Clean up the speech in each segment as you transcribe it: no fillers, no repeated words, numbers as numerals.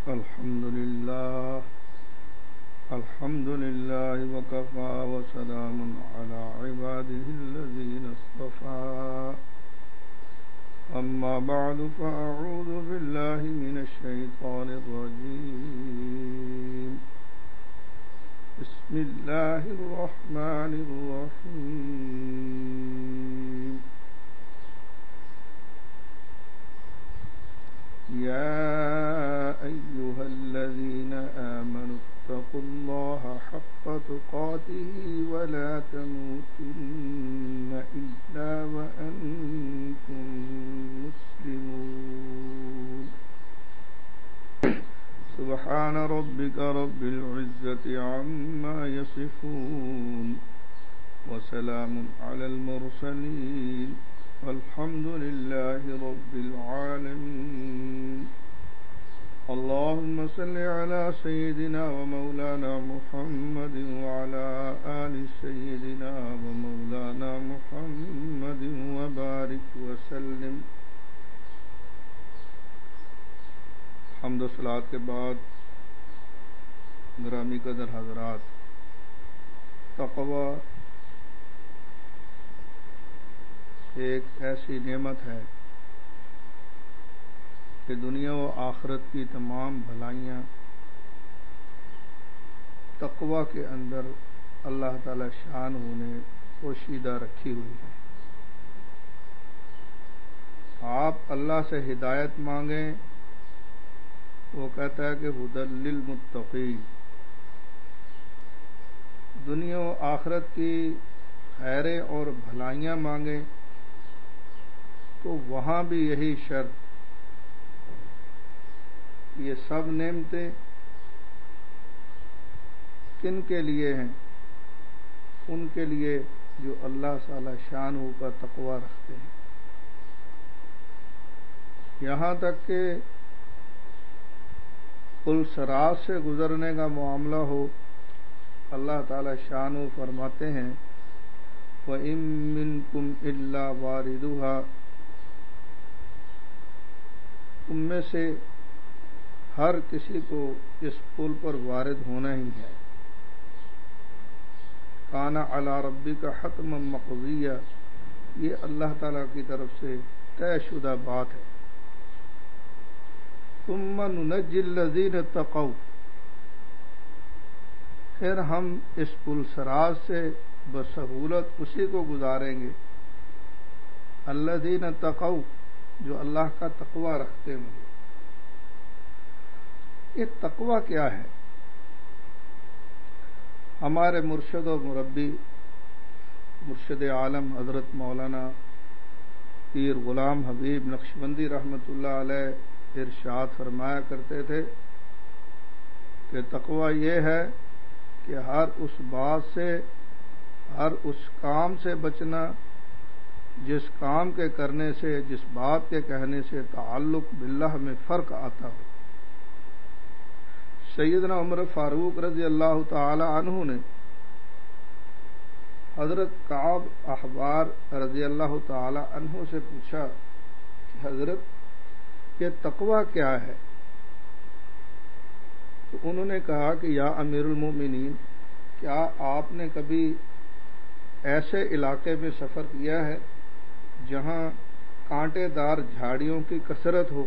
الحمد لله وكفى وسلام على عباده الذين اصطفى أما بعد فأعوذ بالله من الشيطان الرجيم بسم الله الرحمن الرحيم يا أيها الذين آمنوا اتقوا الله حق تقاته ولا تموتن إلا وأنتم مسلمون سبحان ربك رب العزة عما يصفون وسلام على المرسلين والحمد لله رب العالمين اللهم صل على سيدنا ومولانا محمد وعلى آل سيدنا ومولانا محمد وبارك وسلم. حمد و صلات کے بعد گرامی قدر حضرات، تقوی ایک ایسی نعمت ہے کہ دنیا و آخرت کی تمام بھلائیاں تقوی کے اندر اللہ تعالی شانہ نے پوشیدہ رکھی ہوئی ہے. آپ اللہ سے ہدایت مانگیں، وہ کہتا ہے کہ ھدی للمتقین. دنیا و آخرت کی خیریں اور بھلائیاں مانگیں تو وہاں بھی یہی شرط، یہ سب نعمتیں کن کے لیے ہیں؟ ان کے لیے جو اللہ تعالی شانہ کا تقوی رکھتے ہیں. یہاں تک کہ پل صراط سے گزرنے کا معاملہ ہو، اللہ تعالی شانہ فرماتے ہیں وَإِن مِّنكُمْ إِلَّا وَارِدُهَا، تم میں سے ہر کسی کو اس پل پر وارد ہونا ہی ہے. کان علی ربک حتما مقضیہ، یہ اللہ تعالی کی طرف سے طے شدہ بات ہے. ثم ننجی الذین اتقوا، پھر ہم اس پل صراط سے بسہولت اسی کو گزاریں گے الذین اتقوا، جو اللہ کا تقوی رکھتے ہوں. یہ تقوی کیا ہے؟ ہمارے مرشد و مربی مرشد عالم حضرت مولانا پیر غلام حبیب نقشبندی رحمۃ اللہ علیہ ارشاد فرمایا کرتے تھے کہ تقوی یہ ہے کہ ہر اس بات سے، ہر اس کام سے بچنا جس کام کے کرنے سے، جس بات کے کہنے سے تعلق باللہ میں فرق آتا ہو. سیدنا عمر فاروق رضی اللہ تعالی عنہ نے حضرت کعب احبار رضی اللہ تعالی عنہ سے پوچھا کہ حضرت یہ تقوی کیا ہے؟ تو انہوں نے کہا کہ یا امیر المومنین، کیا آپ نے کبھی ایسے علاقے میں سفر کیا ہے جہاں کانٹے دار جھاڑیوں کی کثرت ہو؟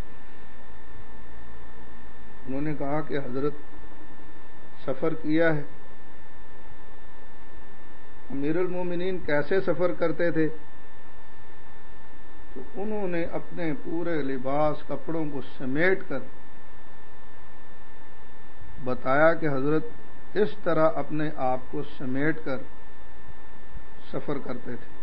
انہوں نے کہا کہ حضرت سفر کیا ہے. امیر المومنین کیسے سفر کرتے تھے؟ تو انہوں نے اپنے پورے لباس کپڑوں کو سمیٹ کر بتایا کہ حضرت اس طرح اپنے آپ کو سمیٹ کر سفر کرتے تھے.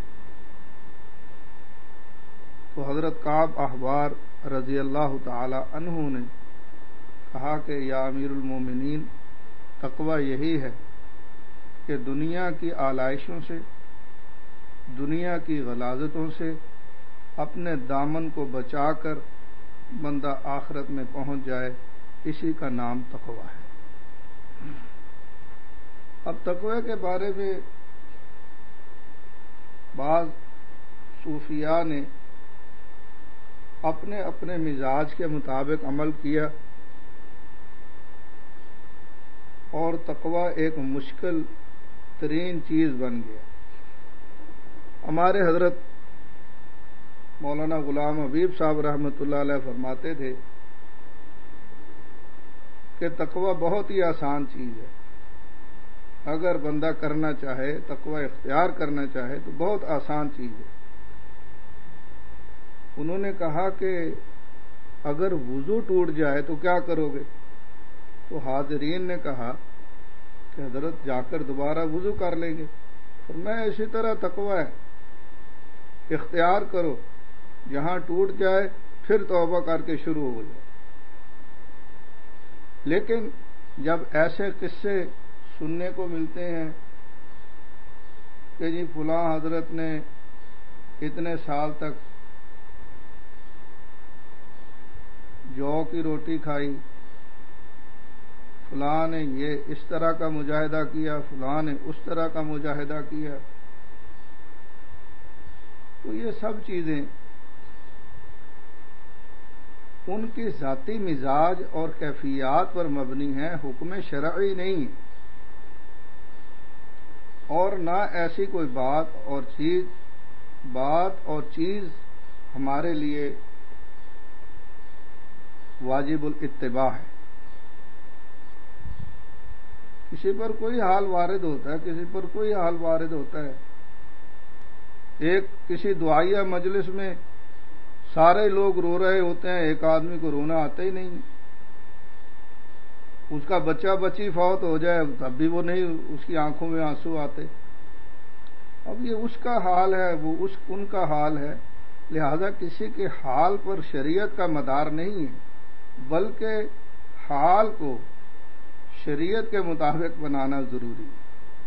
تو حضرت کعب احبار رضی اللہ تعالی عنہ نے کہا کہ یا امیر المومنین، تقوی یہی ہے کہ دنیا کی آلائشوں سے، دنیا کی غلاظتوں سے اپنے دامن کو بچا کر بندہ آخرت میں پہنچ جائے، اسی کا نام تقوی ہے. اب تقوی کے بارے میں بعض صوفیاء نے اپنے اپنے مزاج کے مطابق عمل کیا اور تقوی ایک مشکل ترین چیز بن گیا۔ ہمارے حضرت مولانا غلام حبیب صاحب رحمۃ اللہ علیہ فرماتے تھے کہ تقوی بہت ہی آسان چیز ہے، اگر بندہ کرنا چاہے، تقوی اختیار کرنا چاہے تو بہت آسان چیز ہے۔ انہوں نے کہا کہ اگر وضو ٹوٹ جائے تو کیا کرو گے؟ تو حاضرین نے کہا کہ حضرت جا کر دوبارہ وضو کر لیں گے۔ فرمایا اسی طرح تقوی ہے، اختیار کرو، جہاں ٹوٹ جائے پھر توبہ کر کے شروع ہو جائے۔ لیکن جب ایسے قصے سننے کو ملتے ہیں کہ جی فلاں حضرت نے اتنے سال تک جو کی روٹی کھائی، فلاں نے یہ اس طرح کا مجاہدہ کیا، فلاں نے اس طرح کا مجاہدہ کیا، تو یہ سب چیزیں ان کی ذاتی مزاج اور کیفیات پر مبنی ہیں، حکم شرعی نہیں، اور نہ ایسی کوئی بات اور چیز ہمارے لیے واجب الاتباع ہے۔ کسی پر کوئی حال وارد ہوتا ہے، کسی پر کوئی حال وارد ہوتا ہے۔ ایک کسی دعائیہ مجلس میں سارے لوگ رو رہے ہوتے ہیں، ایک آدمی کو رونا آتا ہی نہیں، اس کا بچہ بچی فوت ہو جائے تب بھی وہ نہیں، اس کی آنکھوں میں آنسو آتے۔ اب یہ اس کا حال ہے، وہ ان کا حال ہے، لہذا کسی کے حال پر شریعت کا مدار نہیں ہے، بلکہ حال کو شریعت کے مطابق بنانا ضروری ہے،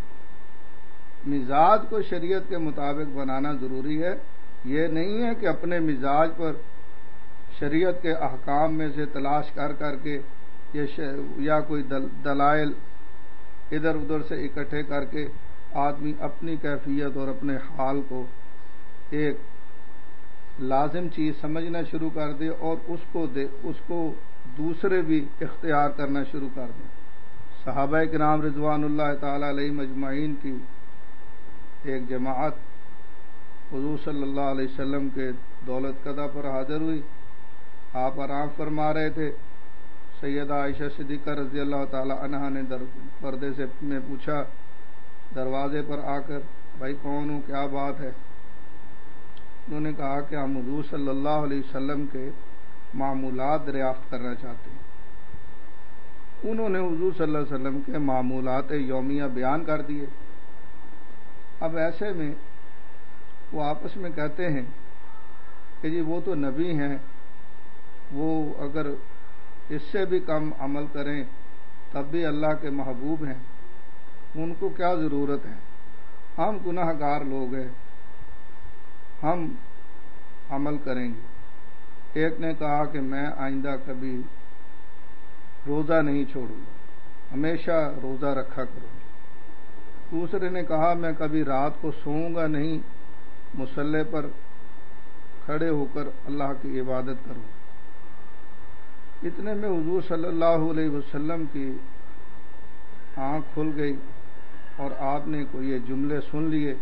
مزاج کو شریعت کے مطابق بنانا ضروری ہے۔ یہ نہیں ہے کہ اپنے مزاج پر شریعت کے احکام میں سے تلاش کر کے یا کوئی دلائل ادھر ادھر سے اکٹھے کر کے آدمی اپنی کیفیت اور اپنے حال کو ایک لازم چیز سمجھنا شروع کر دے اور اس کو دوسرے بھی اختیار کرنا شروع کر دیں۔ صحابہ کرام رضوان اللہ تعالی علیہم اجمعین کی ایک جماعت حضور صلی اللہ علیہ وسلم کے دولت قدہ پر حاضر ہوئی، آپ آرام فرما رہے تھے۔ سیدہ عائشہ صدیقہ رضی اللہ تعالی عنہا نے پردے سے میں پوچھا دروازے پر آ کر، بھائی کون ہوں، کیا بات ہے؟ انہوں نے کہا کہ ہم حضور صلی اللہ علیہ وسلم کے معمولات دریافت کرنا چاہتے ہیں۔ انہوں نے حضور صلی اللہ علیہ وسلم کے معمولات یومیہ بیان کر دیے۔ اب ایسے میں وہ آپس میں کہتے ہیں کہ جی وہ تو نبی ہیں، وہ اگر اس سے بھی کم عمل کریں تب بھی اللہ کے محبوب ہیں، ان کو کیا ضرورت ہے، ہم گناہ گار لوگ ہیں، ہم عمل کریں گے۔ ایک نے کہا کہ میں آئندہ کبھی روزہ نہیں چھوڑوں گا، ہمیشہ روزہ رکھا کروں گا۔ دوسرے نے کہا میں کبھی رات کو سوؤں گا نہیں، مصلی پر کھڑے ہو کر اللہ کی عبادت کروں گا۔ اتنے میں حضور صلی اللہ علیہ وسلم کی آنکھ کھل گئی اور آپ نے کو یہ جملے سن لیے۔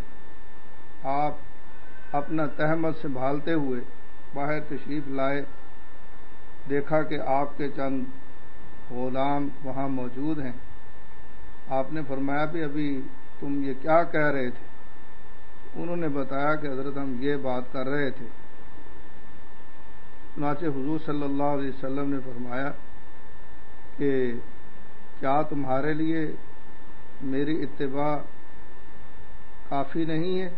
آپ اپنا تہمت سنبھالتے ہوئے باہر تشریف لائے، دیکھا کہ آپ کے چند غلام وہاں موجود ہیں۔ آپ نے فرمایا بھی ابھی تم یہ کیا کہہ رہے تھے؟ انہوں نے بتایا کہ حضرت ہم یہ بات کر رہے تھے۔ چنانچہ حضور صلی اللہ علیہ وسلم نے فرمایا کہ کیا تمہارے لیے میری اتباع کافی نہیں ہے؟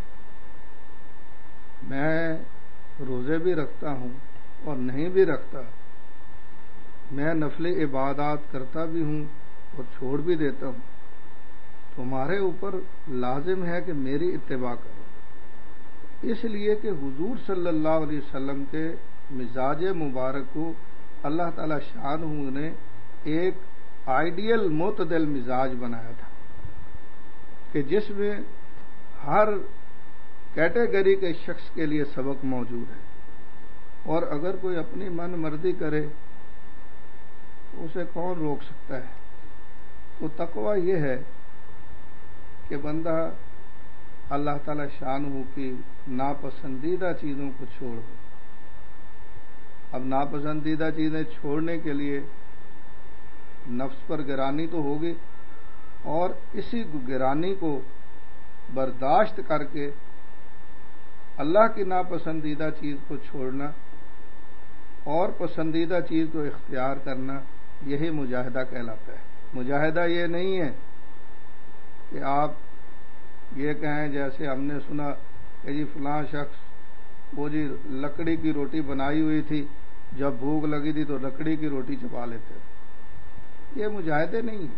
میں روزے بھی رکھتا ہوں اور نہیں بھی رکھتا، میں نفل عبادات کرتا بھی ہوں اور چھوڑ بھی دیتا ہوں، تمہارے اوپر لازم ہے کہ میری اتباع کرو۔ اس لیے کہ حضور صلی اللہ علیہ وسلم کے مزاج مبارک کو اللہ تعالی شانہ نے ایک آئیڈیل معتدل مزاج بنایا تھا کہ جس میں ہر کیٹیگری کے شخص کے لیے سبق موجود ہے، اور اگر کوئی اپنی من مرضی کرے تو اسے کون روک سکتا ہے؟ تو تقوی یہ ہے کہ بندہ اللہ تعالی شانہ کی ناپسندیدہ چیزوں کو چھوڑ دے۔ اب ناپسندیدہ چیزیں چھوڑنے کے لیے نفس پر گرانی تو ہوگی، اور اسی گرانی کو برداشت کر کے اللہ کی ناپسندیدہ چیز کو چھوڑنا اور پسندیدہ چیز کو اختیار کرنا، یہی مجاہدہ کہلاتا ہے۔ مجاہدہ یہ نہیں ہے کہ آپ یہ کہیں جیسے ہم نے سنا کہ جی فلاں شخص وہ جی لکڑی کی روٹی بنائی ہوئی تھی، جب بھوک لگی تھی تو لکڑی کی روٹی چبا لیتے تھے۔ یہ مجاہدے نہیں ہیں۔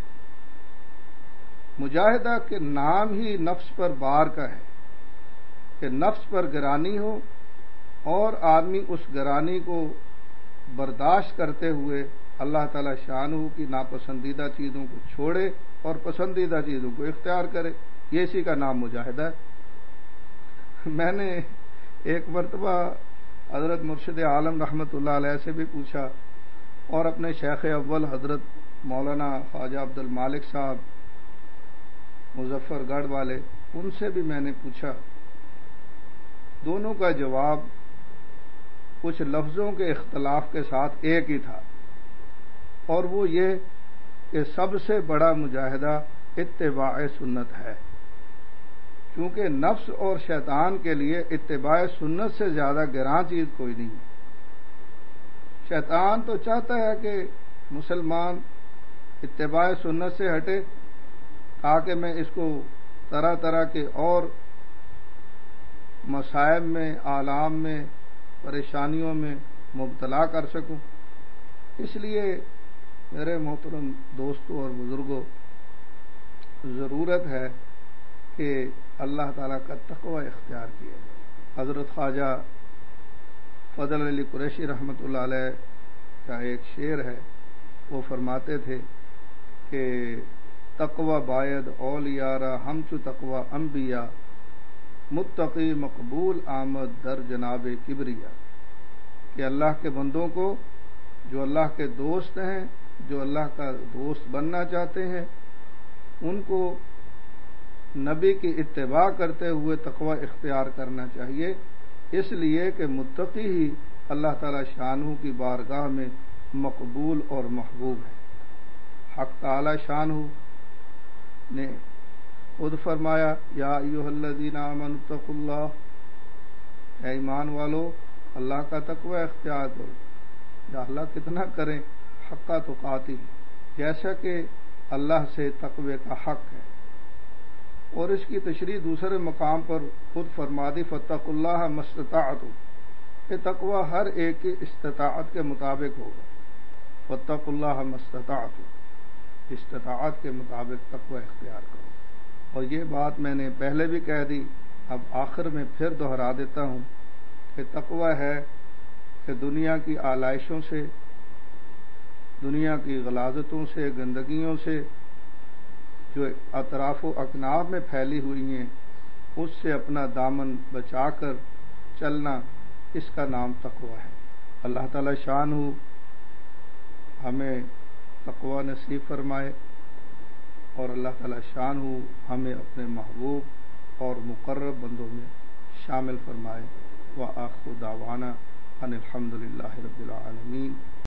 مجاہدہ کے نام ہی نفس پر بار کا ہے کہ نفس پر گرانی ہو اور آدمی اس گرانی کو برداشت کرتے ہوئے اللہ تعالی شانہ کی ناپسندیدہ چیزوں کو چھوڑے اور پسندیدہ چیزوں کو اختیار کرے، یہ اسی کا نام مجاہدہ ہے۔ میں نے ایک مرتبہ حضرت مرشد عالم رحمۃ اللہ علیہ سے بھی پوچھا، اور اپنے شیخ اول حضرت مولانا خواجہ عبد المالک صاحب مظفر گڑھ والے، ان سے بھی میں نے پوچھا۔ دونوں کا جواب کچھ لفظوں کے اختلاف کے ساتھ ایک ہی تھا، اور وہ یہ کہ سب سے بڑا مجاہدہ اتباع سنت ہے، کیونکہ نفس اور شیطان کے لیے اتباع سنت سے زیادہ گراں چیز کوئی نہیں ہے۔ شیطان تو چاہتا ہے کہ مسلمان اتباع سنت سے ہٹے تاکہ میں اس کو طرح طرح کے اور مصائب میں، آلام میں، پریشانیوں میں مبتلا کر سکوں۔ اس لیے میرے محترم دوستوں اور بزرگوں، ضرورت ہے کہ اللہ تعالیٰ کا تقوی اختیار کیا جائے۔ حضرت خواجہ فضل علی قریشی رحمۃ اللہ علیہ کا ایک شعر ہے، وہ فرماتے تھے کہ تقوی باید اولیاء را ہمچو تقوی انبیاء، متقی مقبول آمد در جناب کبریا، کہ اللہ کے بندوں کو جو اللہ کے دوست ہیں، جو اللہ کا دوست بننا چاہتے ہیں، ان کو نبی کی اتباع کرتے ہوئے تقوی اختیار کرنا چاہیے، اس لیے کہ متقی ہی اللہ تعالی شانہ کی بارگاہ میں مقبول اور محبوب ہے۔ حق تعالی شانہ نے خود فرمایا، یا ایھا الذین آمنوا اتقوا اللہ، اے ایمان والو اللہ کا تقوی اختیار کرو۔ یا اللہ کتنا کریں، حق تقاتہ، جیسا کہ اللہ سے تقوی کا حق ہے۔ اور اس کی تشریح دوسرے مقام پر خود فرما دی، فاتقوا اللہ ما استطعتم، کہ تقوی ہر ایک کی استطاعت کے مطابق ہوگا۔ فاتقوا اللہ ما استطعتم، استطاعت کے مطابق تقوی اختیار کرو۔ اور یہ بات میں نے پہلے بھی کہہ دی، اب آخر میں پھر دہرا دیتا ہوں کہ تقوی ہے کہ دنیا کی آلائشوں سے، دنیا کی غلاظتوں سے، گندگیوں سے جو اطراف و اکناف میں پھیلی ہوئی ہیں، اس سے اپنا دامن بچا کر چلنا، اس کا نام تقوی ہے۔ اللہ تعالی شانہ ہمیں تقوی نصیب فرمائے، اور اللہ تعالی شانہ ہمیں اپنے محبوب اور مقرب بندوں میں شامل فرمائے۔ وآخر دعوانا ان الحمد للہ رب العالمین۔